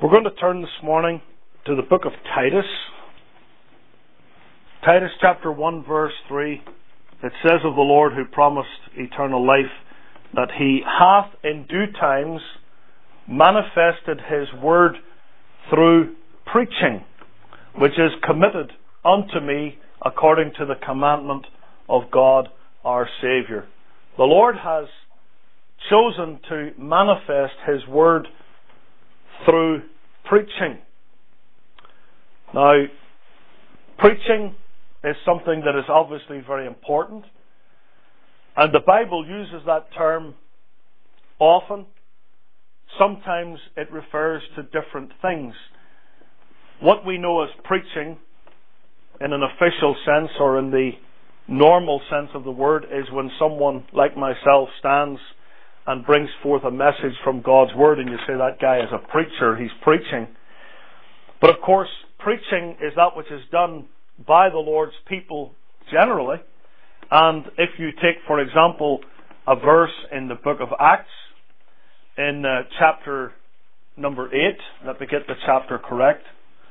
We're going to turn this morning to the book of Titus. Titus chapter 1 verse 3. It says of the Lord who promised eternal life that He hath in due times manifested His word through preaching, which is committed unto me according to the commandment of God our Saviour. The Lord has chosen to manifest His word through preaching. Now, preaching is something that is obviously very important, and the Bible uses that term often. Sometimes it refers to different things. What we know as preaching in an official sense or in the normal sense of the word is when someone like myself stands and brings forth a message from God's word, and you say that guy is a preacher, he's preaching. But of course, preaching is that which is done by the Lord's people generally. And if you take, for example, a verse in the book of Acts, in chapter number 8, let me get the chapter correct.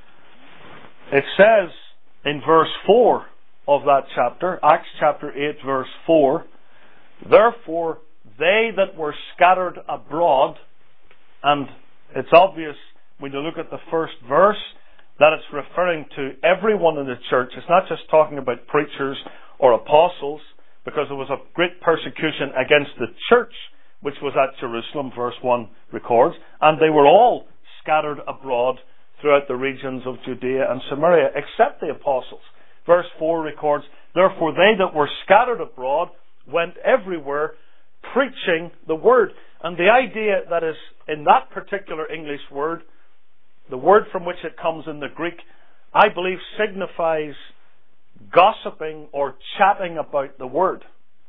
It says in verse 4 of that chapter, Acts chapter 8 verse 4, therefore they that were scattered abroad, and it's obvious when you look at the first verse that it's referring to everyone in the church. It's not just talking about preachers or apostles, because there was a great persecution against the church which was at Jerusalem, verse 1 records, and they were all scattered abroad throughout the regions of Judea and Samaria, except the apostles. Verse 4 records, therefore they that were scattered abroad went everywhere preaching the word. And the idea that is in that particular English word, the word from which it comes in the Greek, I believe signifies gossiping or chatting about the word.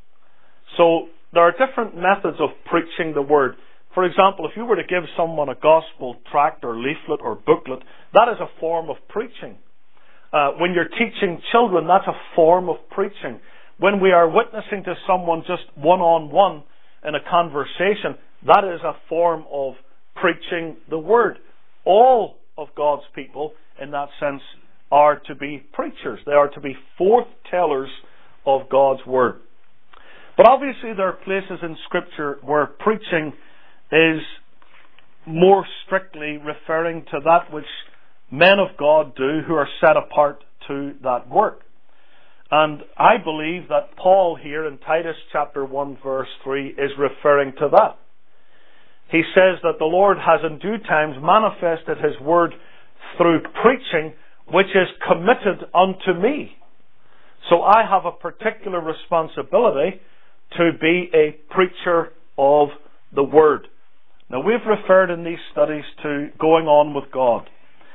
So there are different methods of preaching the word. For example, if you were to give someone a gospel tract or leaflet or booklet, that is a form of preaching. When you're teaching children, that's a form of preaching. When we are witnessing to someone just one-on-one in a conversation, that is a form of preaching the word. All of God's people, in that sense, are to be preachers. They are to be forth-tellers of God's word. But obviously there are places in Scripture where preaching is more strictly referring to that which men of God do who are set apart to that work. And I believe that Paul here in Titus chapter 1 verse 3 is referring to that. He says that the Lord has in due times manifested His word through preaching, which is committed unto me. So I have a particular responsibility to be a preacher of the word. Now we've referred in these studies to going on with God.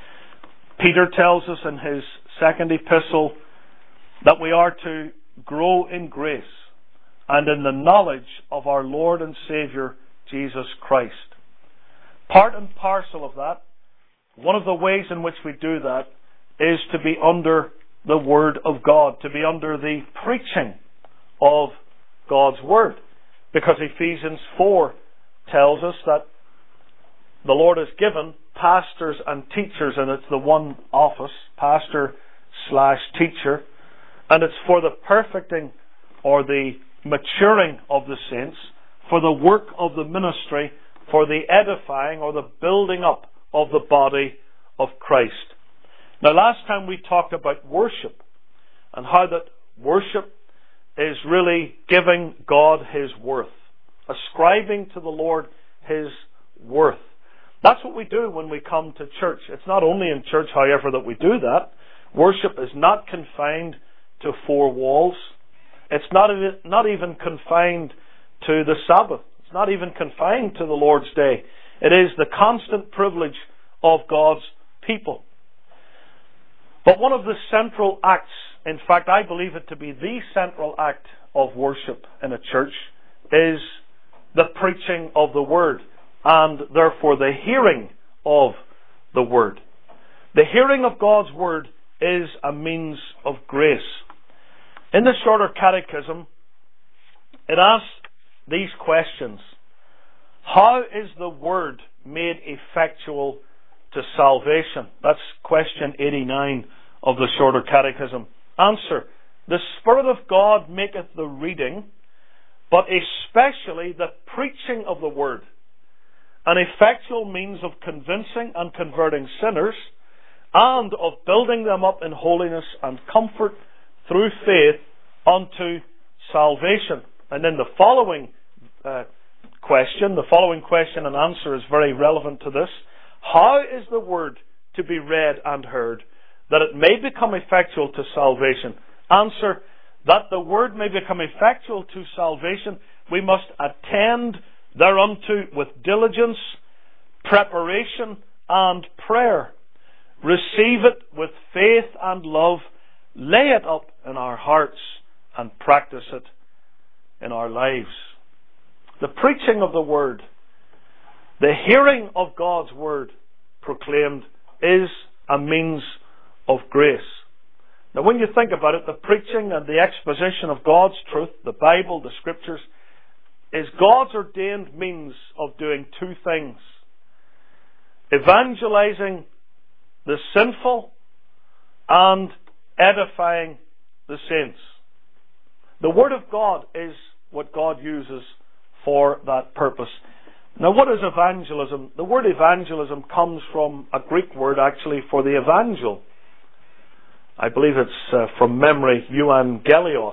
Peter tells us in his second epistle that we are to grow in grace and in the knowledge of our Lord and Saviour Jesus Christ. Part and parcel of that, one of the ways in which we do that is to be under the Word of God, to be under the preaching of God's Word. Because Ephesians 4 tells us that the Lord has given pastors and teachers, and it's the one office, pastor/teacher, and it's for the perfecting or the maturing of the saints, for the work of the ministry, for the edifying or the building up of the body of Christ. Now last time we talked about worship and how that worship is really giving God His worth, ascribing to the Lord His worth. That's what we do when we come to church. It's not only in church, however, that we do that. Worship is not confined to four walls. It's not even confined to the Sabbath. It's not even confined to the Lord's Day. It is the constant privilege of God's people. But one of the central acts, in fact, I believe it to be the central act of worship in a church, is the preaching of the Word, and therefore the hearing of the Word. The hearing of God's Word is a means of grace. In the Shorter Catechism, it asks these questions. How is the Word made effectual to to salvation? That's question 89 of the Shorter Catechism. Answer: the Spirit of God maketh the reading, but especially the preaching of the Word, an effectual means of convincing and converting sinners, and of building them up in holiness and comfort through faith unto salvation. And then the following question and answer is very relevant to this. How is the Word to be read and heard, that it may become effectual to salvation? Answer: that the Word may become effectual to salvation, we must attend thereunto with diligence, preparation, and prayer. Receive it with faith and love, lay it up in our hearts, and practice it in our lives. The preaching of the Word, the hearing of God's Word proclaimed, is a means of grace. Now, when you think about it, the preaching and the exposition of God's truth, the Bible, the Scriptures, is God's ordained means of doing two things: evangelizing the sinful and edifying the saints. The Word of God is what God uses for that purpose. Now, what is evangelism? The word evangelism comes from a Greek word, actually, for the evangel. I believe it's from memory, euangelios.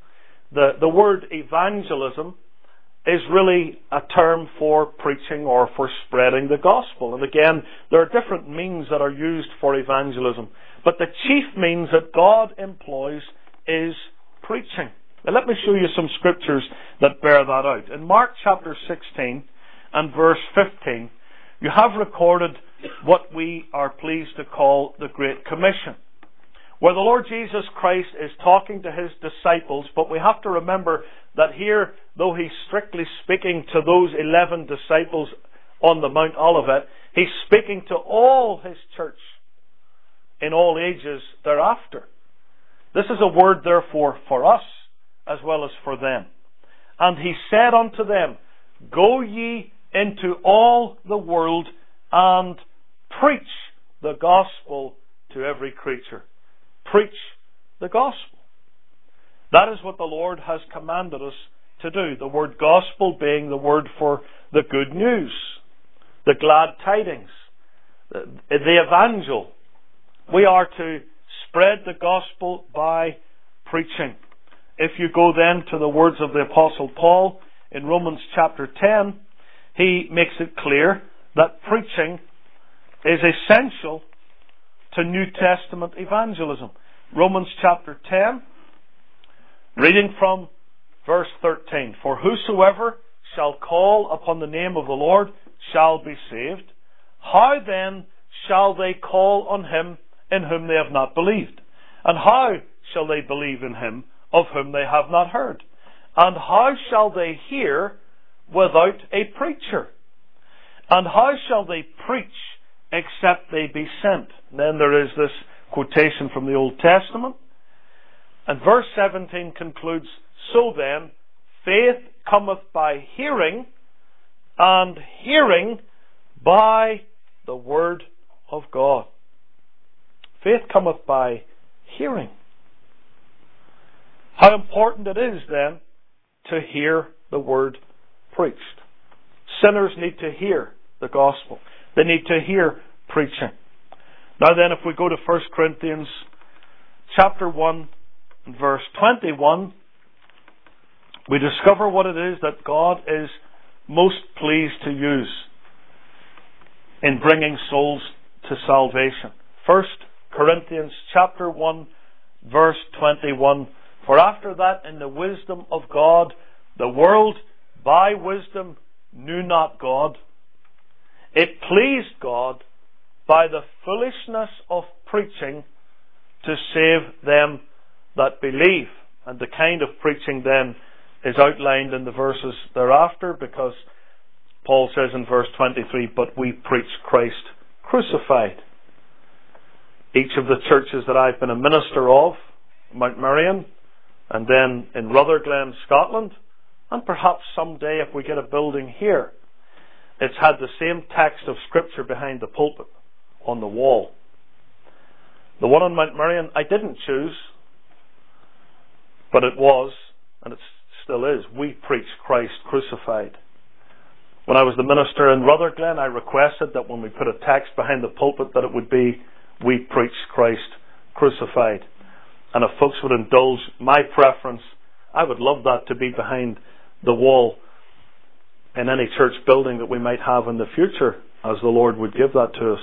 The word evangelism is really a term for preaching or for spreading the gospel. And again, there are different means that are used for evangelism. But the chief means that God employs is preaching. Now let me show you some scriptures that bear that out. In Mark chapter 16 and verse 15, you have recorded what we are pleased to call the Great Commission, where the Lord Jesus Christ is talking to His disciples, but we have to remember that here, though He's strictly speaking to those 11 disciples on the Mount Olivet, He's speaking to all His church in all ages thereafter. This is a word, therefore, for us as well as for them. And He said unto them, Go ye into all the world and preach the gospel to every creature. Preach the gospel. That is what the Lord has commanded us to do. The word gospel being the word for the good news, the glad tidings, the evangel. We are to spread the gospel by preaching. If you go then to the words of the Apostle Paul in Romans chapter 10, he makes it clear that preaching is essential to New Testament evangelism. Romans chapter 10, reading from verse 13. For whosoever shall call upon the name of the Lord shall be saved. How then shall they call on Him in whom they have not believed? And how shall they believe in Him of whom they have not heard? And how shall they hear without a preacher? And how shall they preach except they be sent? And then there is this quotation from the Old Testament. And verse 17 concludes, So then, faith cometh by hearing, and hearing by the word of God. Faith cometh by hearing. How important it is then to hear the word preached. Sinners need to hear the gospel. They need to hear preaching. Now then, if we go to 1 Corinthians chapter 1 and verse 21, we discover what it is that God is most pleased to use in bringing souls to salvation. 1 Corinthians chapter 1 verse 21. For after that, in the wisdom of God, the world by wisdom knew not God. It pleased God by the foolishness of preaching to save them that believe. And the kind of preaching then is outlined in the verses thereafter, because Paul says in verse 23, But we preach Christ crucified. Each of the churches that I've been a minister of, Mount Merion, and then in Rutherglen, Scotland, and perhaps someday if we get a building here, it's had the same text of Scripture behind the pulpit. on the wall. The one on Mount Merion I didn't choose, but it was, and it still is, we preach Christ crucified. When I was the minister in Rutherglen, I requested that when we put a text behind the pulpit that it would be, we preach Christ crucified. And if folks would indulge my preference, I would love that to be behind the wall in any church building that we might have in the future, as the Lord would give that to us.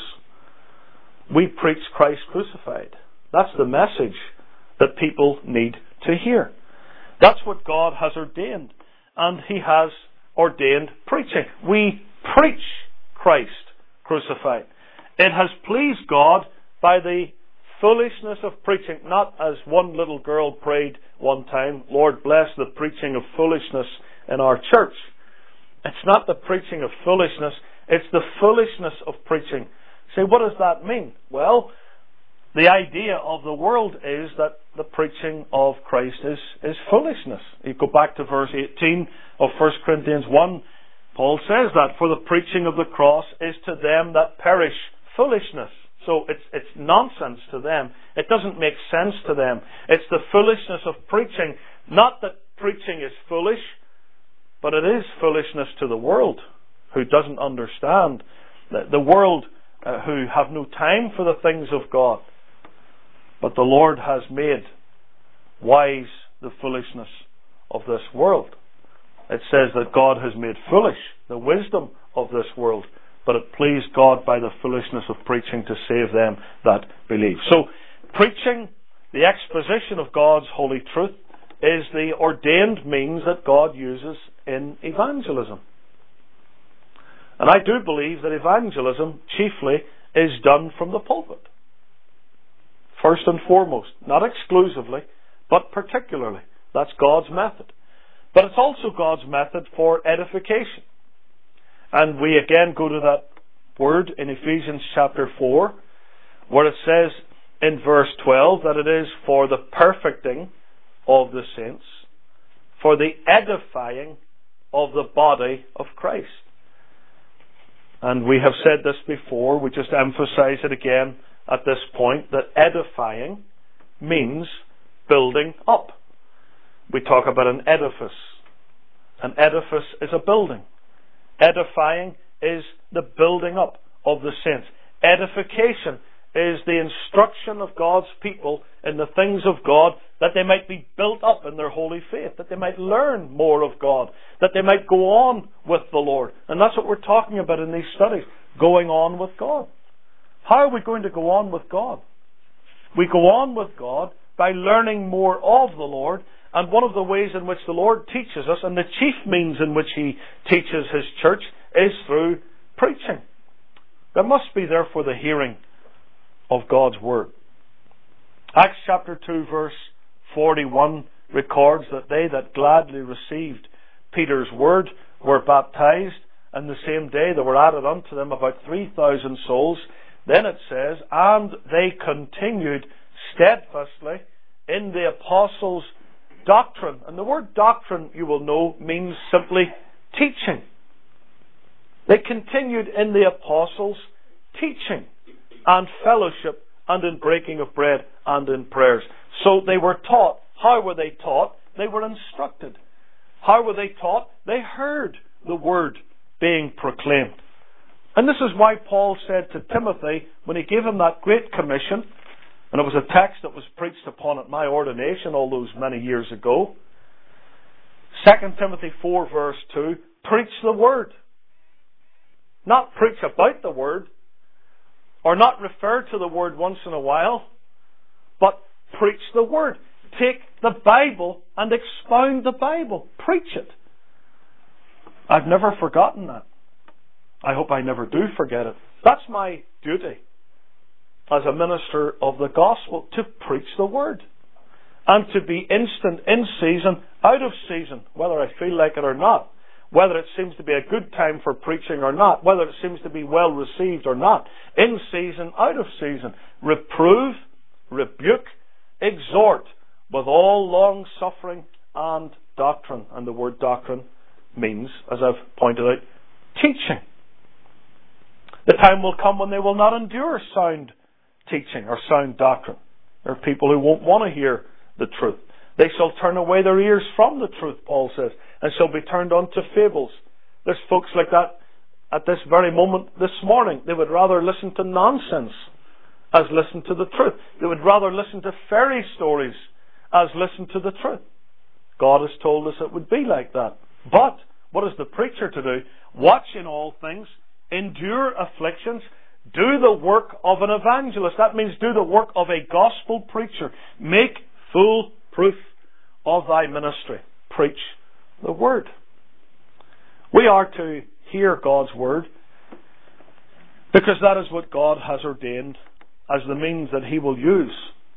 We preach Christ crucified. That's the message that people need to hear. That's what God has ordained, and He has ordained preaching. We preach Christ crucified. It has pleased God by the foolishness of preaching, not as one little girl prayed one time, Lord, bless the preaching of foolishness in our church. It's not the preaching of foolishness, it's the foolishness of preaching. Say, what does that mean? Well, the idea of the world is that the preaching of Christ is foolishness. You go back to verse 18 of 1 Corinthians 1, Paul says that, for the preaching of the cross is to them that perish foolishness. So it's nonsense to them. It doesn't make sense to them. It's the foolishness of preaching. Not that preaching is foolish, but it is foolishness to the world who doesn't understand. The world who have no time for the things of God. But the Lord has made wise the foolishness of this world. It says that God has made foolish the wisdom of this world, but it pleased God by the foolishness of preaching to save them that believe. So, preaching, the exposition of God's holy truth, is the ordained means that God uses in evangelism. And I do believe that evangelism chiefly is done from the pulpit. First and foremost, not exclusively, but particularly. That's God's method. But it's also God's method for edification. And we again go to that word in Ephesians chapter 4, where it says in verse 12 that it is for the perfecting of the saints, for the edifying of the body of Christ. And we have said this before, we just emphasize it again at this point, that edifying means building up. We talk about an edifice. An edifice is a building. Edifying is the building up of the saints. Edification is the instruction of God's people in the things of God, that they might be built up in their holy faith, that they might learn more of God, that they might go on with the Lord. And that's what we're talking about in these studies, going on with God. How are we going to go on with God? We go on with God by learning more of the Lord, and one of the ways in which the Lord teaches us, and the chief means in which He teaches His church, is through preaching. There must be therefore the hearing of God's Word. Acts chapter 2 verse 41 records that they that gladly received Peter's word were baptized, and the same day there were added unto them about 3,000 souls. Then it says, and they continued steadfastly in the apostles' doctrine. And the word doctrine, you will know, means simply teaching. They continued in the apostles' teaching and fellowship and in breaking of bread and in prayers. So they were taught. How were they taught? They were instructed. How were they taught? They heard the word being proclaimed. And this is why Paul said to Timothy, when he gave him that great commission, and it was a text that was preached upon at my ordination all those many years ago, 2 Timothy 4 verse 2, preach the word. Not preach about the word, or not refer to the word once in a while, but preach the word. Take the Bible and expound the Bible. Preach it. I've never forgotten that. I hope I never do forget it. That's my duty as a minister of the gospel, to preach the word. And to be instant in season, out of season, whether I feel like it or not. Whether it seems to be a good time for preaching or not. Whether it seems to be well received or not. In season, out of season. Reprove, rebuke, exhort with all long suffering and doctrine. And the word doctrine means, as I've pointed out, teaching. The time will come when they will not endure sound teaching or sound doctrine. There are people who won't want to hear the truth. They shall turn away their ears from the truth, Paul says, and shall be turned unto fables. There's folks like that at this very moment this morning. They would rather listen to nonsense as listen to the truth. They would rather listen to fairy stories as listen to the truth. God has told us it would be like that. But what is the preacher to do? Watch in all things, endure afflictions, do the work of an evangelist. That means do the work of a gospel preacher. Make full proof of thy ministry. Preach the word. We are to hear God's word because that is what God has ordained as the means that He will use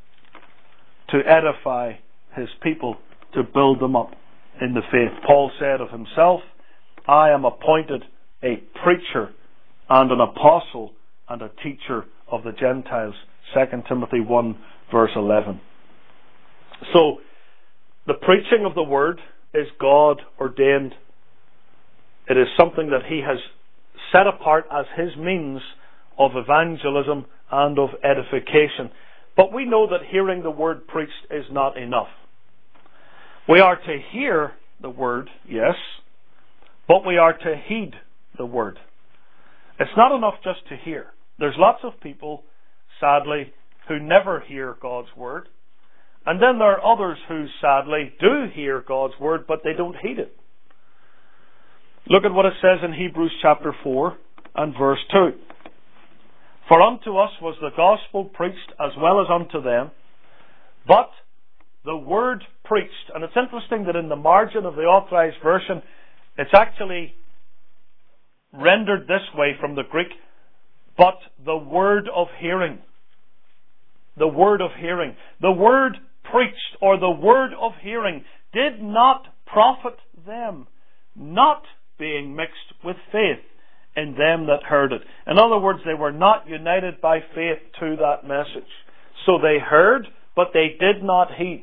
to edify His people, to build them up in the faith. Paul said of himself, I am appointed a preacher and an apostle and a teacher of the Gentiles. 2 Timothy 1 verse 11. So, the preaching of the word is God ordained. It is something that He has set apart as His means of evangelism and of edification. But we know that hearing the word preached is not enough. We are to hear the word, yes, but we are to heed the word. It's not enough just to hear. There's lots of people, sadly, who never hear God's word. And then there are others who, sadly, do hear God's word, but they don't heed it. Look at what it says in Hebrews chapter 4 and verse 2. For unto us was the gospel preached as well as unto them, but the word preached. And it's interesting that in the margin of the Authorized Version, it's actually rendered this way from the Greek, but the word of hearing. The word of hearing. The word preached, or the word of hearing, did not profit them, not being mixed with faith in them that heard it. In other words, they were not united by faith to that message. So they heard, but they did not heed.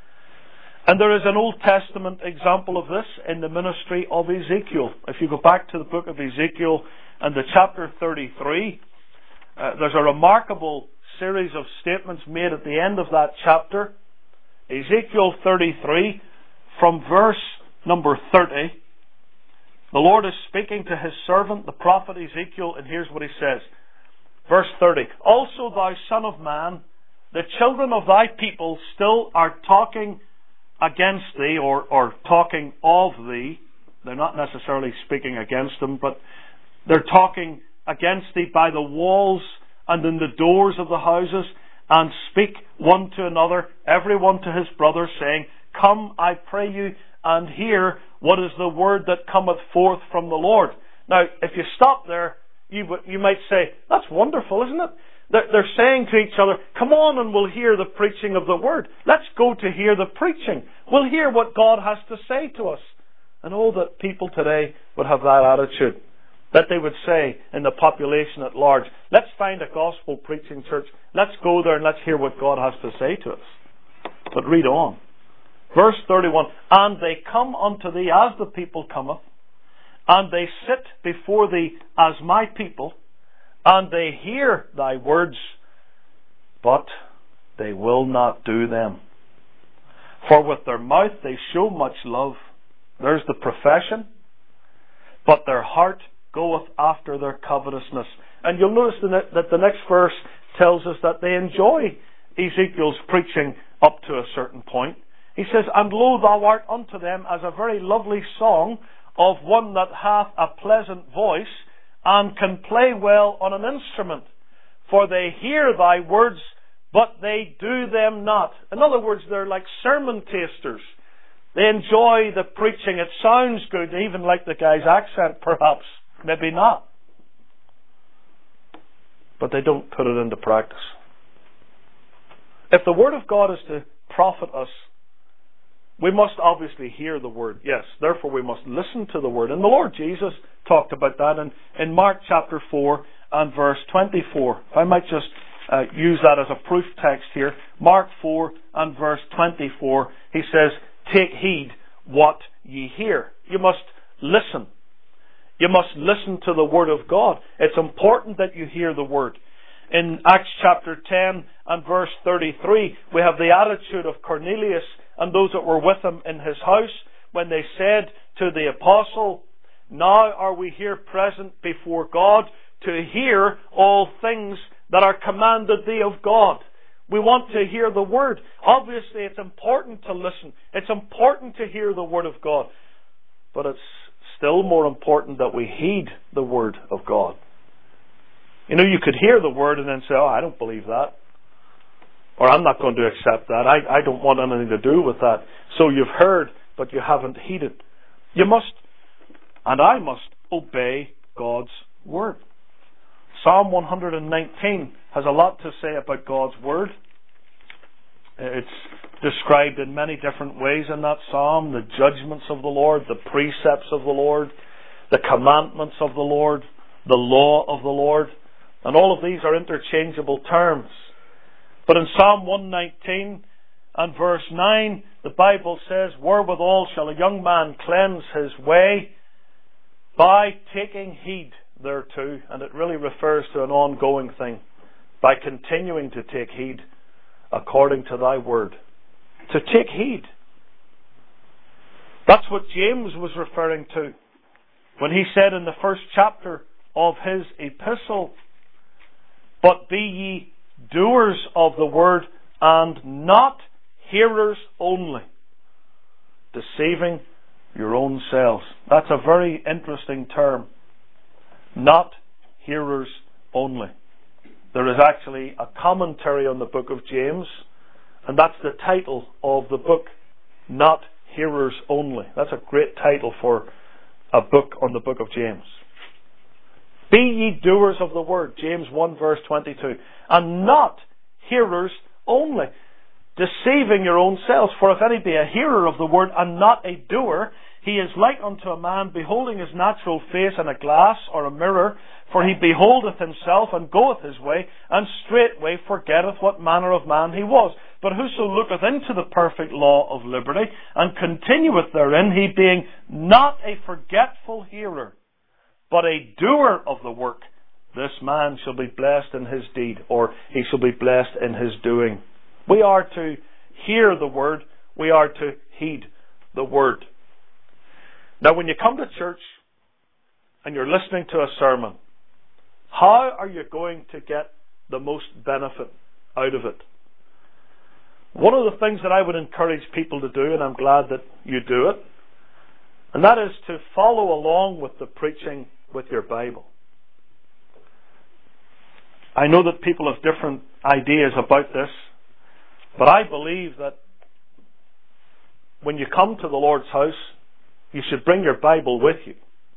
And there is an Old Testament example of this in the ministry of Ezekiel. If you go back to the book of Ezekiel and the chapter 33, there's a remarkable series of statements made at the end of that chapter. Ezekiel 33, from verse number 30, the Lord is speaking to His servant, the prophet Ezekiel, and here's what He says. Verse 30, Also thou son of man, the children of thy people still are talking against thee, or talking of thee. They're not necessarily speaking against them, but they're talking against thee by the walls and in the doors of the houses, and speak one to another, every one to his brother, saying, Come, I pray you, and hear what is the word that cometh forth from the Lord. Now, if you stop there, you might say, that's wonderful, isn't it? They're saying to each other, come on and we'll hear the preaching of the word. Let's go to hear the preaching. We'll hear what God has to say to us. And oh, that people today would have that attitude. That they would say in the population at large, let's find a gospel preaching church. Let's go there and let's hear what God has to say to us. But read on. Verse 31, And they come unto thee as the people cometh, and they sit before thee as my people, and they hear thy words, but they will not do them. For with their mouth they show much love. There's the profession. But their heart goeth after their covetousness. And you'll notice that the next verse tells us that they enjoy Ezekiel's preaching up to a certain point. He says, And lo, thou art unto them as a very lovely song of one that hath a pleasant voice, and can play well on an instrument. For they hear thy words, but they do them not. In other words, they're like sermon tasters. They enjoy the preaching. It sounds good, even like the guy's accent, perhaps. Maybe not. But they don't put it into practice. If the Word of God is to profit us, we must obviously hear the Word. Yes, therefore we must listen to the Word. And the Lord Jesus talked about that in Mark chapter 4 and verse 24. If I might just use that as a proof text here. Mark 4 and verse 24. He says, Take heed what ye hear. You must listen. You must listen to the Word of God. It's important that you hear the Word. In Acts chapter 10 and verse 33, we have the attitude of Cornelius and those that were with him in his house when they said to the apostle, "Now are we here present before God to hear all things that are commanded thee of God." We want to hear the Word. Obviously, it's important to listen. It's important to hear the Word of God. But it's still more important that we heed the Word of God. You know, you could hear the Word and then say, "Oh, I don't believe that." Or, "I'm not going to accept that. I don't want anything to do with that." So you've heard, but you haven't heeded. You must, and I must, obey God's Word. Psalm 119 has a lot to say about God's Word. It's described in many different ways in that psalm. The judgments of the Lord, the precepts of the Lord, the commandments of the Lord, the law of the Lord. And all of these are interchangeable terms. But in Psalm 119 and verse 9, the Bible says, "Wherewithal shall a young man cleanse his way? By taking heed thereto." And it really refers to an ongoing thing. By continuing to take heed according to thy word. To take heed. That's what James was referring to when he said in the first chapter of his epistle, "But be ye doers of the word, and not hearers only, deceiving your own selves." That's a very interesting term. Not hearers only. There is actually a commentary on the book of James, and that's the title of the book, Not Hearers Only. That's a great title for a book on the book of James. "Be ye doers of the word," James 1 verse 22, "and not hearers only, deceiving your own selves. For if any be a hearer of the word and not a doer, he is like unto a man beholding his natural face in a glass or a mirror. For he beholdeth himself and goeth his way, and straightway forgetteth what manner of man he was. But whoso looketh into the perfect law of liberty, and continueth therein, he being not a forgetful hearer, but a doer of the work, this man shall be blessed in his deed," or he shall be blessed in his doing. We are to hear the word. We are to heed the word. Now, when you come to church and you're listening to a sermon, how are you going to get the most benefit out of it? One of the things that I would encourage people to do, and I'm glad that you do it, and that is to follow along with the preaching with your Bible. I know that people have different ideas about this, but I believe that when you come to the Lord's house, you should bring your Bible with you.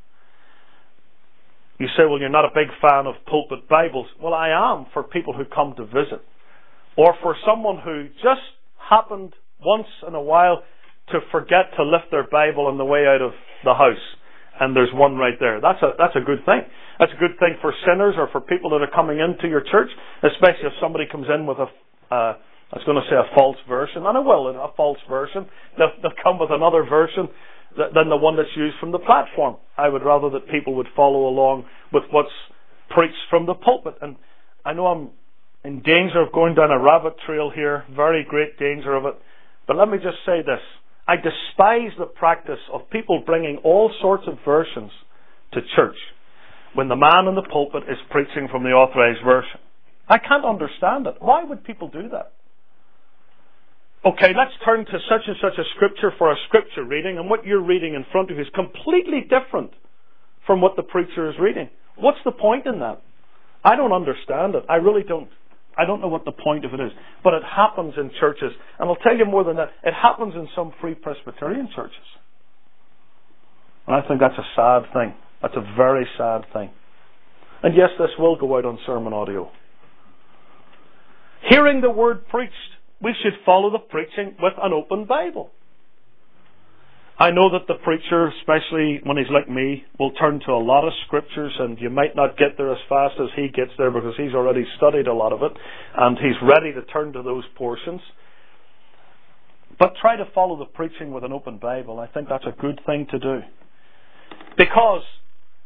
You say, "Well, you're not a big fan of pulpit Bibles." Well, I am for people who come to visit. Or for someone who just happened once in a while to forget to lift their Bible on the way out of the house. And there's one right there. That's a good thing. That's a good thing for sinners or for people that are coming into your church. Especially if somebody comes in with I was going to say a false version. And I will, a false version. They'll come with another version than the one that's used from the platform. I would rather that people would follow along with what's preached from the pulpit. And I know I'm in danger of going down a rabbit trail here, very great danger of it. But let me just say this. I despise the practice of people bringing all sorts of versions to church when the man in the pulpit is preaching from the authorized version. I can't understand it. Why would people do that? Okay, let's turn to such and such a scripture for a scripture reading, and what you're reading in front of you is completely different from what the preacher is reading. What's the point in that? I don't understand it. I really don't. I don't know what the point of it is. But it happens in churches. And I'll tell you more than that. It happens in some Free Presbyterian churches. And I think that's a sad thing. That's a very sad thing. And yes, this will go out on sermon audio. Hearing the word preached, we should follow the preaching with an open Bible. I know that the preacher, especially when he's like me, will turn to a lot of scriptures, and you might not get there as fast as he gets there because he's already studied a lot of it and he's ready to turn to those portions. But try to follow the preaching with an open Bible. I think that's a good thing to do. Because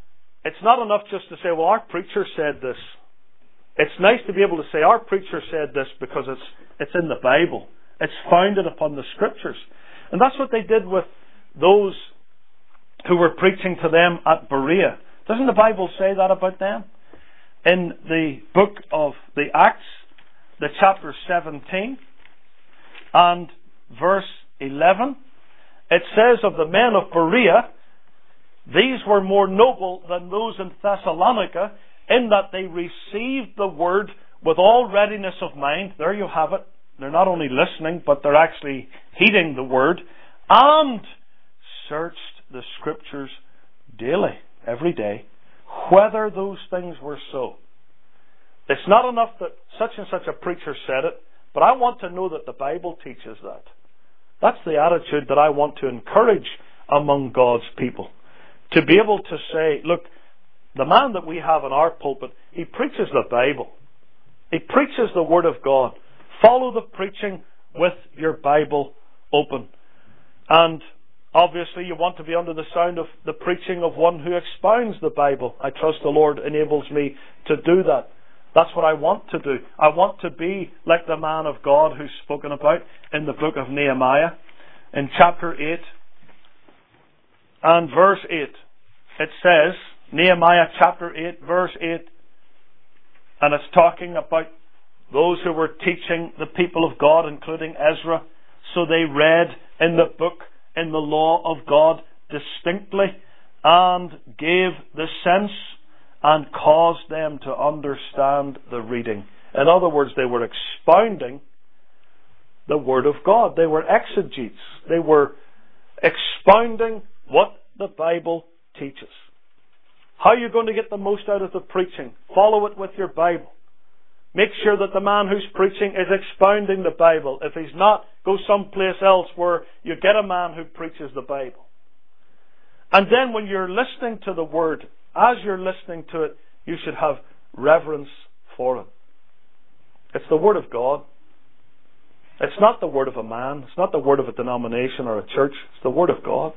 it's not enough just to say, well, our preacher said this. It's nice to be able to say, our preacher said this because it's in the Bible. It's founded upon the Scriptures. And that's what they did with those who were preaching to them at Berea. Doesn't the Bible say that about them? In the book of the Acts, the chapter 17 and verse 11, it says of the men of Berea, these were more noble than those in Thessalonica, in that they received the word with all readiness of mind. There you have it. They're not only listening, but they're actually heeding the word, and searched the Scriptures daily, every day, whether those things were so. It's not enough that such and such a preacher said it, but I want to know that the Bible teaches that. That's the attitude that I want to encourage among God's people. To be able to say, look, the man that we have in our pulpit, he preaches the Bible. He preaches the Word of God. Follow the preaching with your Bible open. And obviously you want to be under the sound of the preaching of one who expounds the Bible. I trust the Lord enables me to do that. That's what I want to do. I want to be like the man of God who's spoken about in the book of Nehemiah. In chapter 8 and verse 8, it says, Nehemiah chapter 8, verse 8, and it's talking about those who were teaching the people of God, including Ezra. So they read in the book, in the law of God distinctly, and gave the sense and caused them to understand the reading. In other words, they were expounding the Word of God. They were exegetes. They were expounding what the Bible teaches. How are you going to get the most out of the preaching? Follow it with your Bible. Make sure that the man who's preaching is expounding the Bible. If he's not, go someplace else where you get a man who preaches the Bible. And then when you're listening to the Word, as you're listening to it, you should have reverence for it. It's the Word of God. It's not the word of a man. It's not the word of a denomination or a church. It's the Word of God.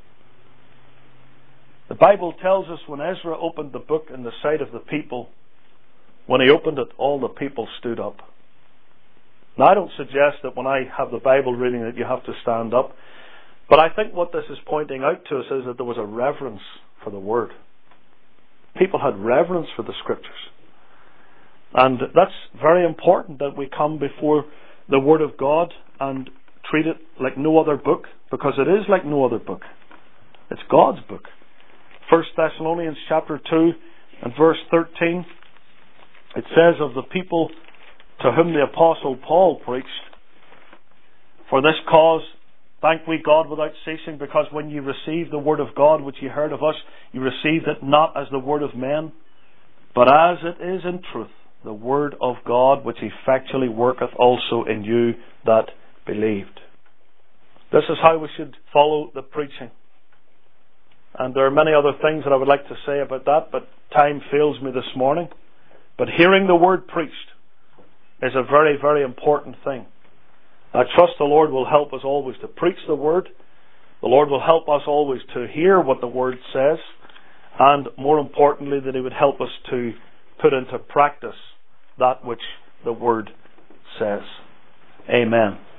The Bible tells us when Ezra opened the book in the sight of the people, when he opened it, all the people stood up. Now, I don't suggest that when I have the Bible reading that you have to stand up. But I think what this is pointing out to us is that there was a reverence for the Word. People had reverence for the Scriptures. And that's very important that we come before the Word of God and treat it like no other book, because it is like no other book. It's God's book. 1 Thessalonians chapter 2 and verse 13, it says of the people to whom the Apostle Paul preached, for this cause thank we God without ceasing, because when you received the word of God which ye heard of us, you received it not as the word of men, but as it is in truth, the word of God which effectually worketh also in you that believed. This is how we should follow the preaching. And there are many other things that I would like to say about that, but time fails me this morning. But hearing the word preached is a very, very important thing. I trust the Lord will help us always to preach the word. The Lord will help us always to hear what the word says. And more importantly, that He would help us to put into practice that which the word says. Amen.